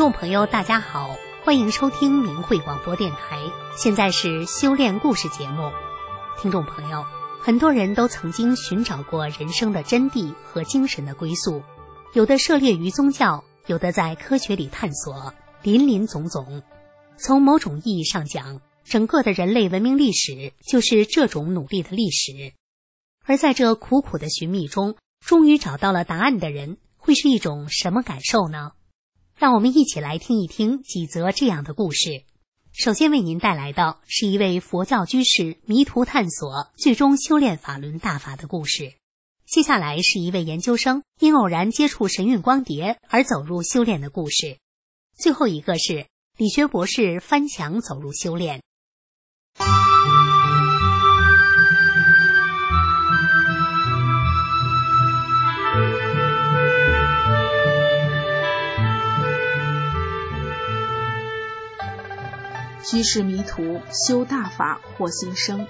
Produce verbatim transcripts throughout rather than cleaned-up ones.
众朋友大家好，欢迎收听明慧广播电台，现在是修炼故事节目。听众朋友，很多人都曾经寻找过人生的真谛和精神的归宿，有的涉猎于宗教，有的在科学里探索，林林总总。从某种意义上讲，整个的人类文明历史就是这种努力的历史。而在这苦苦的寻觅中，终于找到了答案的人，会是一种什么感受呢？让我们一起来听一听几则这样的故事。首先为您带来的是一位佛教居士迷途探索，最终修炼法轮大法的故事。接下来是一位研究生因偶然接触神韵光碟而走入修炼的故事。最后一个是理学博士翻墙走入修炼。 居士迷途修大法获新生。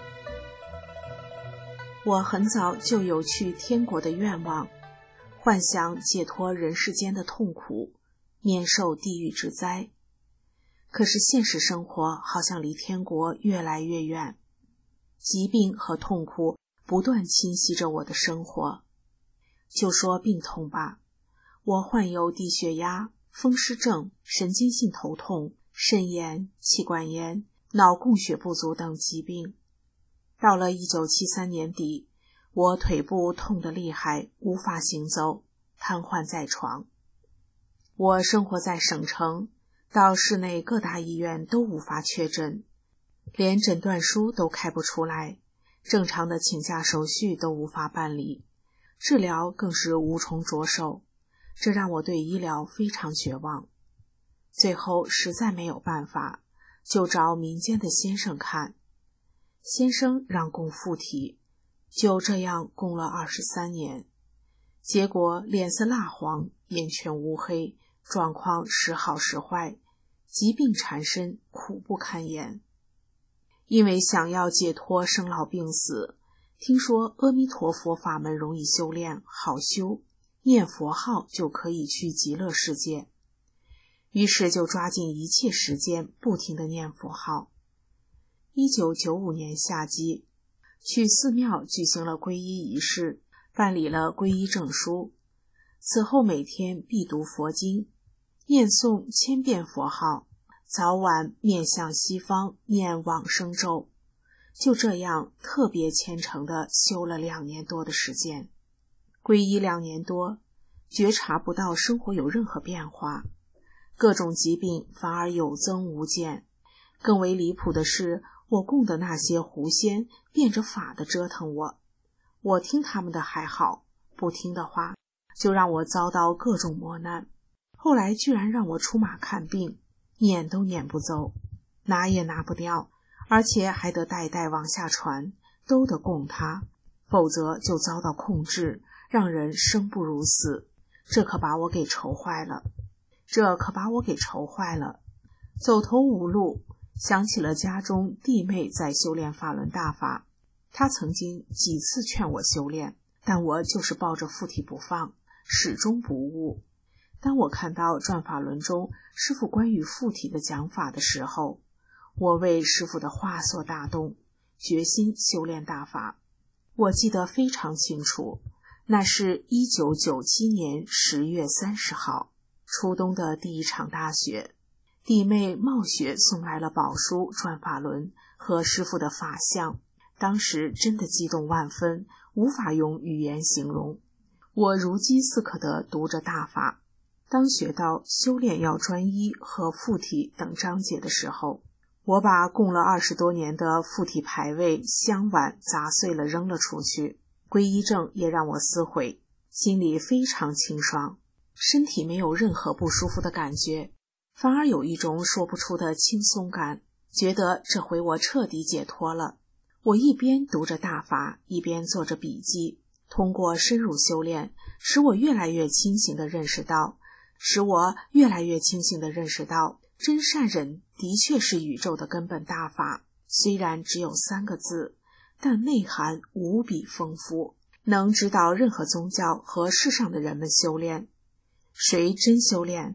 我很早就有去天国的愿望，幻想解脱人世间的痛苦，免受地狱之灾。可是现实生活好像离天国越来越远，疾病和痛苦不断侵袭着我的生活。就说病痛吧，我患有低血压、风湿症、神经性头痛、肾炎、气管炎、脑供血不足等疾病。到了一九七三年底，我腿部痛得厉害，无法行走，瘫痪在床。我生活在省城，到市内各大医院都无法确诊，连诊断书都开不出来，正常的请假手续都无法办理，治疗更是无从着手，这让我对医疗非常绝望。最后实在没有办法，就找民间的先生看。先生让供附体，就这样供了二十三年，结果脸色蜡黄，眼圈乌黑，状况时好时坏，疾病缠身，苦不堪言。因为想要解脱生老病死，听说阿弥陀佛法门容易修炼，好修，念佛号就可以去极乐世界。于是就抓紧一切时间，不停地念佛号。一九九五年夏季，去寺庙举行了皈依仪式，办理了皈依证书。此后每天必读佛经，念诵千遍佛号，早晚面向西方念往生咒。就这样特别虔诚地修了两年多的时间。皈依两年多，觉察不到生活有任何变化，各种疾病反而有增无减。更为离谱的是，我供的那些狐仙变着法的折腾我，我听他们的还好，不听的话就让我遭到各种磨难。后来居然让我出马看病，撵都撵不走，拿也拿不掉，而且还得代代往下传，都得供他，否则就遭到控制，让人生不如死。这可把我给愁坏了。这可把我给愁坏了，走投无路，想起了家中弟妹在修炼法轮大法，她曾经几次劝我修炼，但我就是抱着附体不放，始终不悟。当我看到转法轮中师父关于附体的讲法的时候，我为师父的话所打动，决心修炼大法。我记得非常清楚，那是一九九七年十月三十号。初冬的第一场大雪，弟妹冒雪送来了宝书、转法轮和师父的法相，当时真的激动万分，无法用语言形容。我如饥似渴地读着大法，当学到修炼要专一和附体等章节的时候，我把供了二十多年的附体牌位、香碗砸碎了扔了出去，皈依证也让我撕毁，心里非常清爽。身体没有任何不舒服的感觉，反而有一种说不出的轻松感，觉得这回我彻底解脱了。我一边读着大法，一边做着笔记，通过深入修炼，使我越来越清醒地认识到，使我越来越清醒地认识到，真善忍的确是宇宙的根本大法，虽然只有三个字，但内涵无比丰富，能指导任何宗教和世上的人们修炼。谁真修炼，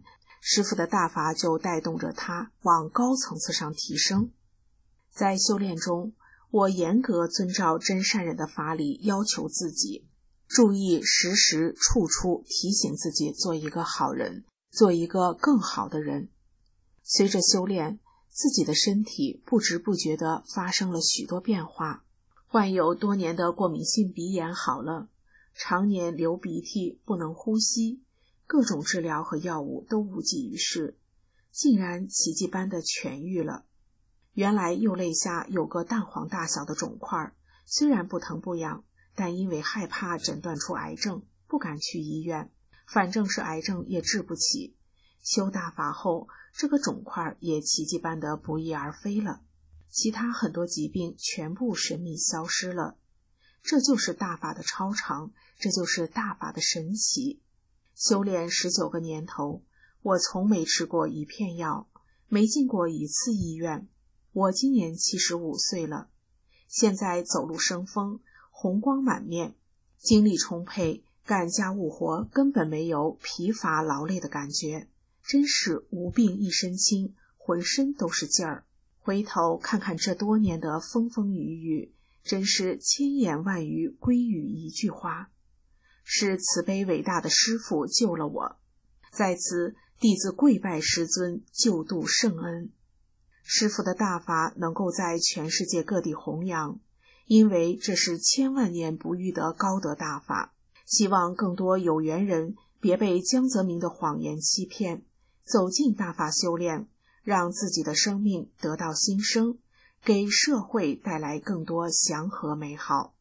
师父的大法就带动着他往高层次上提升。在修炼中，我严格遵照真善人的法理要求自己，注意时时处处提醒自己做一个好人，做一个更好的人。随着修炼，自己的身体不知不觉地发生了许多变化。患有多年的过敏性鼻炎好了，常年流鼻涕不能呼吸，各种治疗和药物都无济于事，竟然奇迹般的痊愈了。原来右肋下有个蛋黄大小的肿块，虽然不疼不痒，但因为害怕诊断出癌症，不敢去医院，反正是癌症也治不起。修大法后，这个肿块也奇迹般的不翼而飞了，其他很多疾病全部神秘消失了。这就是大法的超常，这就是大法的神奇。修炼十九个年头，我从没吃过一片药，没进过一次医院。我今年七十五岁了，现在走路生风，红光满面，精力充沛，干家务活根本没有疲乏劳累的感觉，真是无病一身轻，浑身都是劲儿。回头看看这多年的风风雨雨，真是千言万语归于一句话，是慈悲伟大的师父救了我，在此弟子跪拜师尊，救度圣恩。师父的大法能够在全世界各地弘扬，因为这是千万年不遇的高德大法，希望更多有缘人别被江泽民的谎言欺骗，走进大法修炼，让自己的生命得到新生，给社会带来更多祥和美好。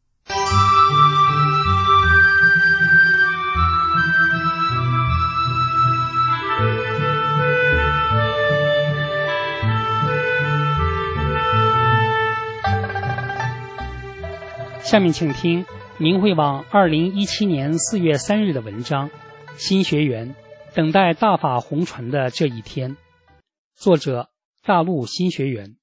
下面请听明慧网二零一七年四月三日的文章《新学员等待大法红传的这一天》，作者大陆新学员。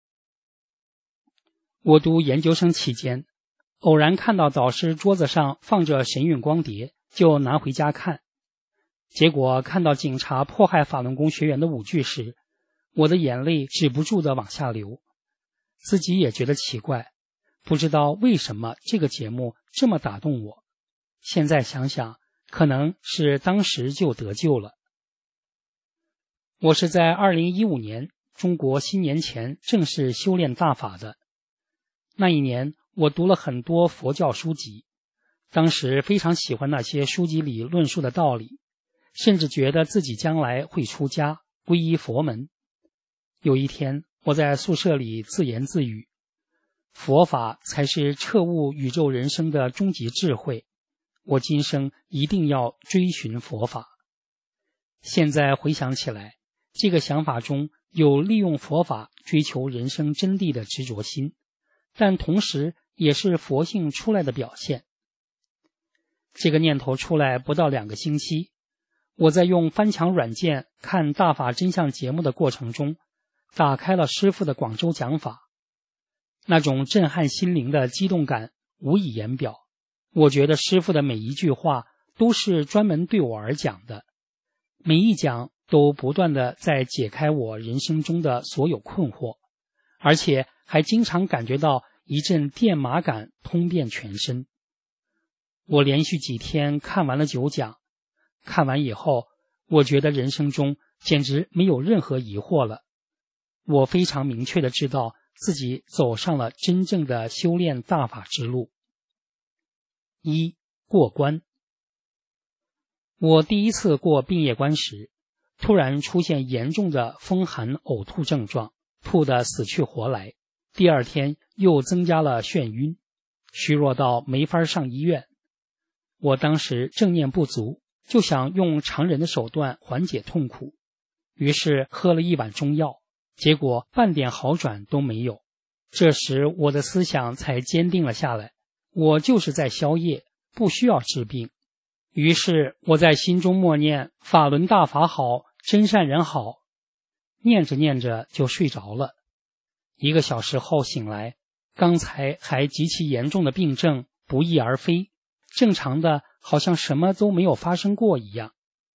我读研究生期间，偶然看到导师桌子上放着神韵光碟，就拿回家看。结果看到警察迫害法轮功学员的舞剧时，我的眼泪止不住地往下流，自己也觉得奇怪，不知道为什么这个节目这么打动我。现在想想，可能是当时就得救了。我是在二零一五年中国新年前正式修炼大法的。那一年我读了很多佛教书籍，当时非常喜欢那些书籍里论述的道理，甚至觉得自己将来会出家皈依佛门。有一天我在宿舍里自言自语，佛法才是彻悟宇宙人生的终极智慧，我今生一定要追寻佛法。现在回想起来，这个想法中有利用佛法追求人生真谛的执着心，但同时也是佛性出来的表现。这个念头出来不到两个星期，我在用翻墙软件看大法真相节目的过程中，打开了师父的广州讲法，那种震撼心灵的激动感无以言表。我觉得师父的每一句话都是专门对我而讲的，每一讲都不断地在解开我人生中的所有困惑，而且还经常感觉到一阵电麻感通遍全身。我连续几天看完了九讲，看完以后，我觉得人生中简直没有任何疑惑了。我非常明确地知道自己走上了真正的修炼大法之路。一、过关。我第一次过病业关时，突然出现严重的风寒呕吐症状，吐得死去活来。第二天又增加了眩晕，虚弱到没法上医院。我当时正念不足，就想用常人的手段缓解痛苦，于是喝了一碗中药，结果半点好转都没有。这时我的思想才坚定了下来，我就是在消业，不需要治病。于是我在心中默念法轮大法好，真善人好，念着念着就睡着了。一个小时后醒来，刚才还极其严重的病症不翼而飞，正常的好像什么都没有发生过一样。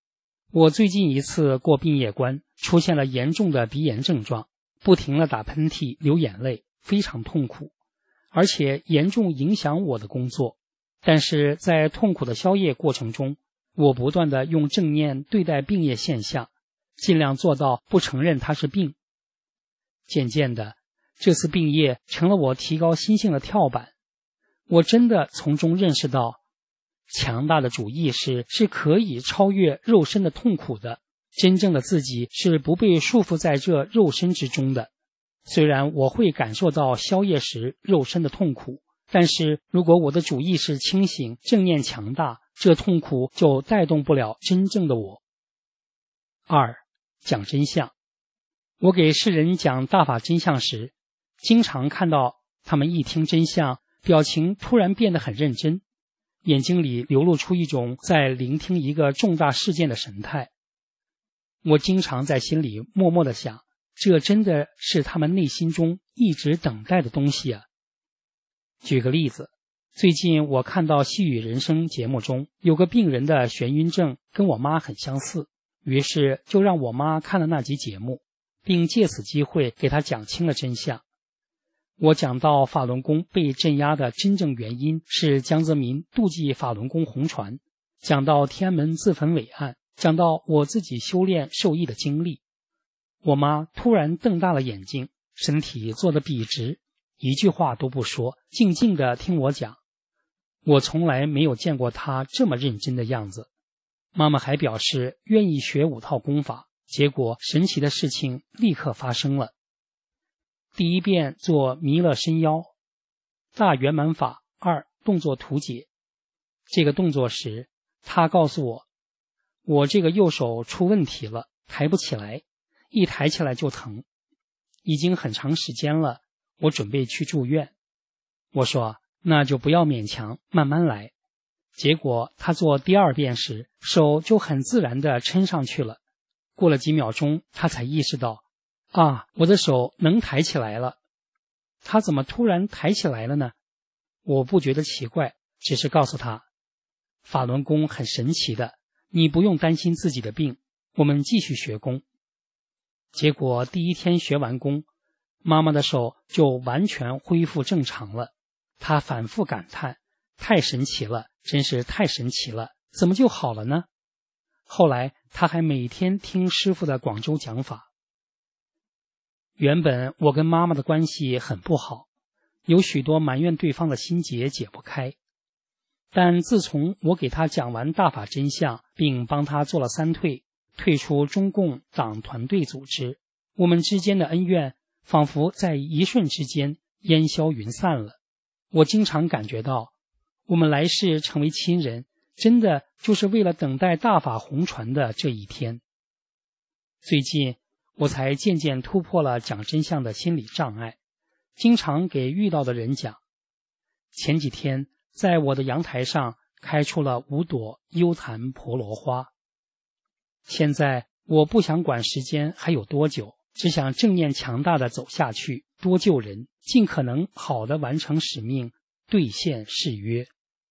我最近一次过病夜关，出现了严重的鼻炎症状，不停地打喷嚏、流眼泪，非常痛苦，而且严重影响我的工作。但是在痛苦的消业过程中，我不断地用正念对待病业现象，尽量做到不承认它是病。渐渐的，这次病业成了我提高心性的跳板。我真的从中认识到，强大的主意识是可以超越肉身的痛苦的，真正的自己是不被束缚在这肉身之中的。虽然我会感受到消业时肉身的痛苦，但是如果我的主意识清醒，正念强大，这痛苦就带动不了真正的我。二、讲真相。我给世人讲大法真相时，经常看到他们一听真相，表情突然变得很认真，眼睛里流露出一种在聆听一个重大事件的神态。我经常在心里默默地想，这真的是他们内心中一直等待的东西啊。举个例子，最近我看到细语人生节目中有个病人的眩晕症跟我妈很相似，于是就让我妈看了那集节目，并借此机会给她讲清了真相。我讲到法轮功被镇压的真正原因是江泽民妒忌法轮功红传，讲到天安门自焚伟案，讲到我自己修炼受益的经历。我妈突然瞪大了眼睛，身体坐得笔直，一句话都不说，静静地听我讲。我从来没有见过她这么认真的样子。妈妈还表示愿意学五套功法，结果神奇的事情立刻发生了。第一遍做弥勒伸腰，大圆满法二动作图解。这个动作时，他告诉我，我这个右手出问题了，抬不起来，一抬起来就疼，已经很长时间了，我准备去住院。我说那就不要勉强，慢慢来。结果他做第二遍时，手就很自然地撑上去了。过了几秒钟，他才意识到，啊，我的手能抬起来了。他怎么突然抬起来了呢？我不觉得奇怪，只是告诉他，法轮功很神奇的，你不用担心自己的病，我们继续学功。结果第一天学完功，妈妈的手就完全恢复正常了。她反复感叹，太神奇了，真是太神奇了，怎么就好了呢？后来她还每天听师父的广州讲法。原本我跟妈妈的关系很不好，有许多埋怨对方的心结解不开。但自从我给她讲完大法真相，并帮她做了三退，退出中共党团队组织，我们之间的恩怨仿佛在一瞬之间烟消云散了。我经常感觉到，我们来世成为亲人，真的就是为了等待大法红传的这一天。最近我才渐渐突破了讲真相的心理障碍，经常给遇到的人讲。前几天在我的阳台上开出了五朵幽檀婆罗花。现在我不想管时间还有多久，只想正念强大的走下去，多救人，尽可能好的完成使命，兑现誓约。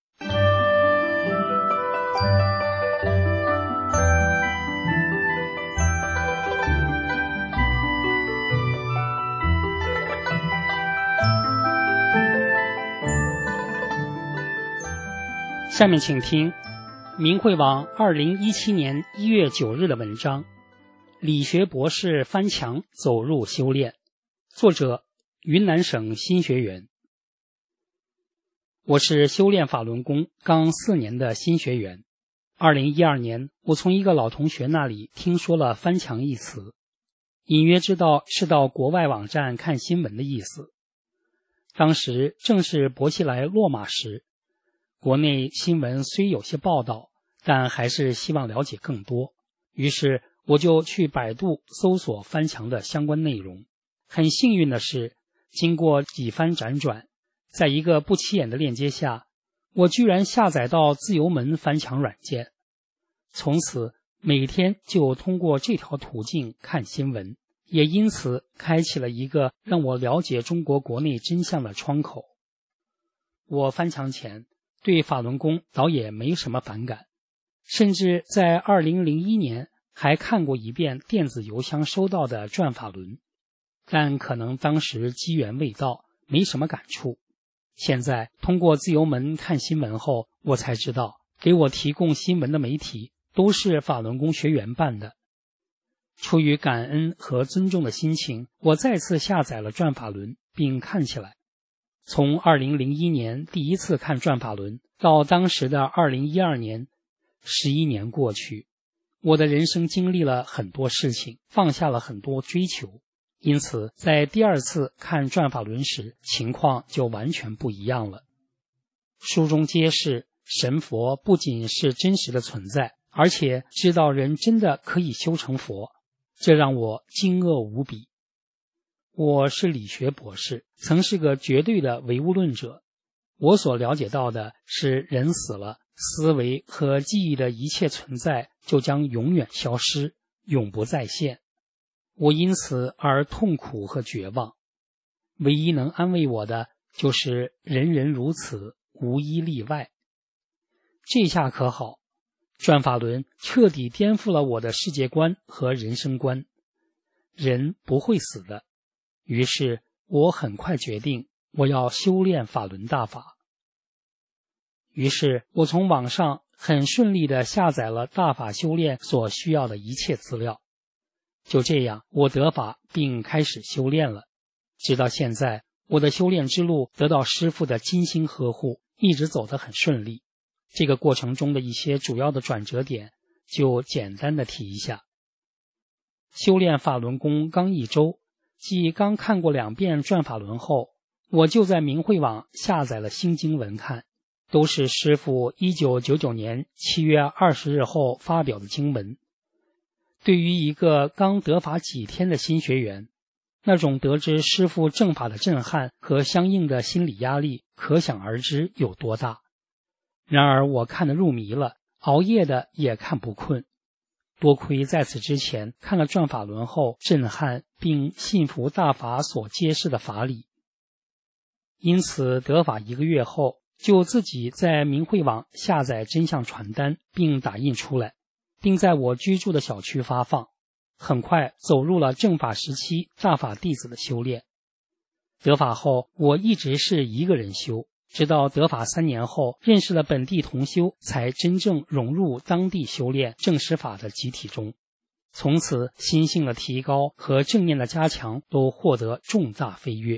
下面请听明慧网二零一七年一月九日的文章，理学博士翻墙走入修炼，作者云南省新学员。我是修炼法轮功刚四年的新学员。二零一二年，我从一个老同学那里听说了翻墙一词，隐约知道是到国外网站看新闻的意思。当时正是薄熙来落马时，国内新闻虽有些报道，但还是希望了解更多。于是我就去百度搜索翻墙的相关内容。很幸运的是，经过几番辗转，在一个不起眼的链接下，我居然下载到自由门翻墙软件。从此每天就通过这条途径看新闻，也因此开启了一个让我了解中国国内真相的窗口。我翻墙前对法轮功倒也没什么反感， 甚至在二零零一年还看过一遍电子邮箱收到的转法轮，但可能当时机缘未到，没什么感触。现在通过自由门看新闻后，我才知道给我提供新闻的媒体都是法轮功学员办的。出于感恩和尊重的心情，我再次下载了转法轮并看起来。从二零零一年第一次看转法轮到当时的二零一二年，十一年过去，我的人生经历了很多事情，放下了很多追求，因此在第二次看转法轮时，情况就完全不一样了。书中揭示，神佛不仅是真实的存在，而且知道人真的可以修成佛，这让我惊愕无比。我是理学博士，曾是个绝对的唯物论者。我所了解到的是，人死了，思维和记忆的一切存在就将永远消失，永不再现。我因此而痛苦和绝望。唯一能安慰我的就是人人如此，无一例外。这下可好，转法轮彻底颠覆了我的世界观和人生观。人不会死的。于是我很快决定，我要修炼法轮大法。于是我从网上很顺利地下载了大法修炼所需要的一切资料。就这样，我得法并开始修炼了。直到现在，我的修炼之路得到师父的精心呵护，一直走得很顺利。这个过程中的一些主要的转折点，就简单的提一下。修炼法轮功刚一周，即刚看过两遍转法轮后，我就在明慧网下载了新经文看，都是师父一九九九年七月二十日后发表的经文。对于一个刚得法几天的新学员，那种得知师父正法的震撼和相应的心理压力，可想而知有多大。然而我看得入迷了，熬夜的也看不困。多亏在此之前看了转法轮后震撼并信服大法所揭示的法理，因此得法一个月后，就自己在明慧网下载真相传单并打印出来，并在我居住的小区发放。很快走入了正法时期大法弟子的修炼。得法后，我一直是一个人修，直到得法三年后，认识了本地同修，才真正融入当地修炼正实法的集体中。从此，心性的提高和正念的加强都获得重大飞跃。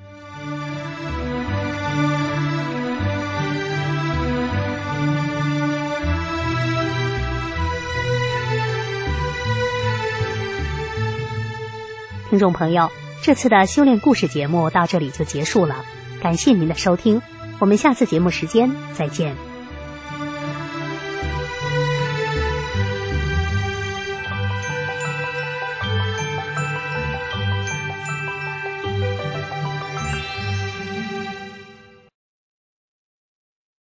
听众朋友，这次的修炼故事节目到这里就结束了，感谢您的收听，我们下次节目时间再见。